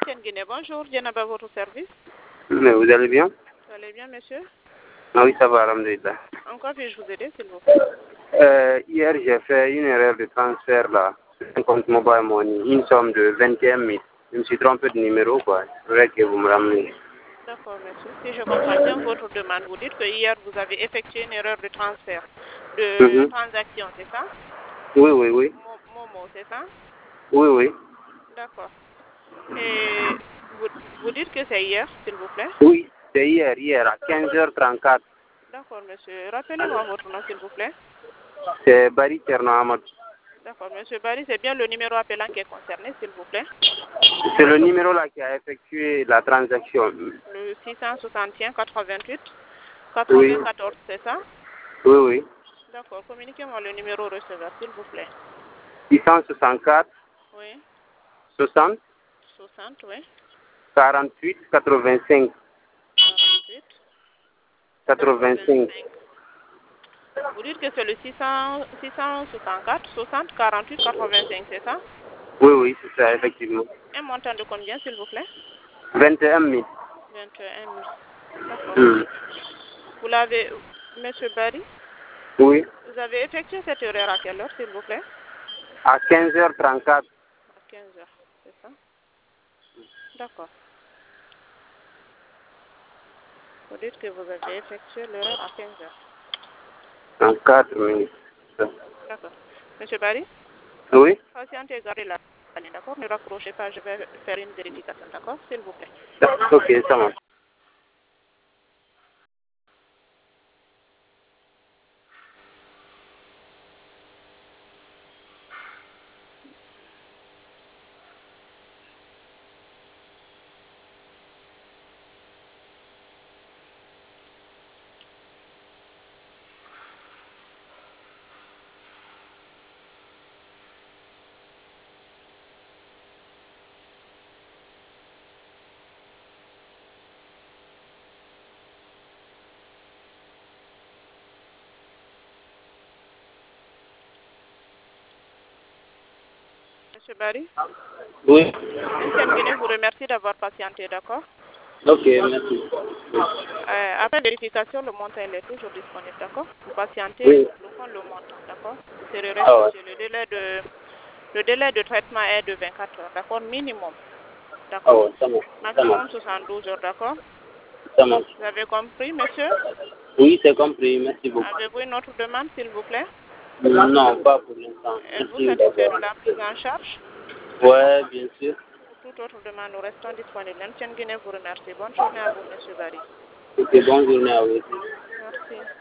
Guinée, bonjour, Djenaba, votre service. Mais vous allez bien? Vous allez bien, monsieur? Ah oui, ça va, alhamdulillah. En quoi puis-je vous aider, s'il vous plaît? Hier, j'ai fait une erreur de transfert là, un compte mobile money, une somme de 21 000. Je me suis trompé de numéro, quoi. Je voudrais que vous me rameniez. D'accord, monsieur. Si je comprends bien votre demande, vous dites que hier, vous avez effectué une erreur de transfert, de transaction, c'est ça? Oui, oui, oui. Momo, c'est ça? Oui, oui. D'accord. Et vous dites que c'est hier, s'il vous plaît? Oui, c'est hier, à 15h34. D'accord, monsieur. Rappelez-moi votre nom, s'il vous plaît. C'est Barry Tcherno. D'accord, monsieur Barry, c'est bien le numéro appelant qui est concerné, s'il vous plaît? C'est le numéro là qui a effectué la transaction. Le 661 88 Oui. 94, c'est ça? Oui, oui. D'accord, communiquez-moi le numéro receveur, s'il vous plaît. 664 Oui. 60 60, oui. 48 85 48 85. Vous dites que c'est le 664 60 48 85, c'est ça? Oui, oui, c'est ça, effectivement. Un montant de combien, s'il vous plaît? 21 000. 21 000. D'accord. Vous l'avez, monsieur Barry? Oui. Vous avez effectué cette erreur à quelle heure, s'il vous plaît? À 15h34. À 15 heures, c'est ça? D'accord. Vous dites que vous avez effectué l'erreur à 15 heures. 34 minutes. D'accord. Monsieur Barry? Oui. Patientez et gardez la ligne, d'accord? Ne raccrochez pas, je vais faire une vérification, d'accord? S'il vous plaît. Ok, ça marche. Monsieur Barry? Oui. Monsieur Guinée vous remercie d'avoir patienté, d'accord? Ok, merci. Après vérification, le montant il est toujours disponible, d'accord? Vous patientez, Oui. nous bloquons le montant, d'accord? Vous serez restitué. Le délai de traitement est de 24 heures, d'accord? Minimum, d'accord? Ça marche. Maximum 72 heures, d'accord? Ça marche. Vous avez compris, monsieur? Oui, c'est compris. Merci beaucoup. Avez-vous une autre demande, s'il vous plaît? Non, pas pour l'instant. Êtes-vous satisfait de la prise en charge? Ouais, bien sûr. Pour toute autre demande, nous restons disponibles. Monsieur Guinée vous remercie. Bonne journée à vous, monsieur Barry. Ok, bonne journée à vous aussi. Merci.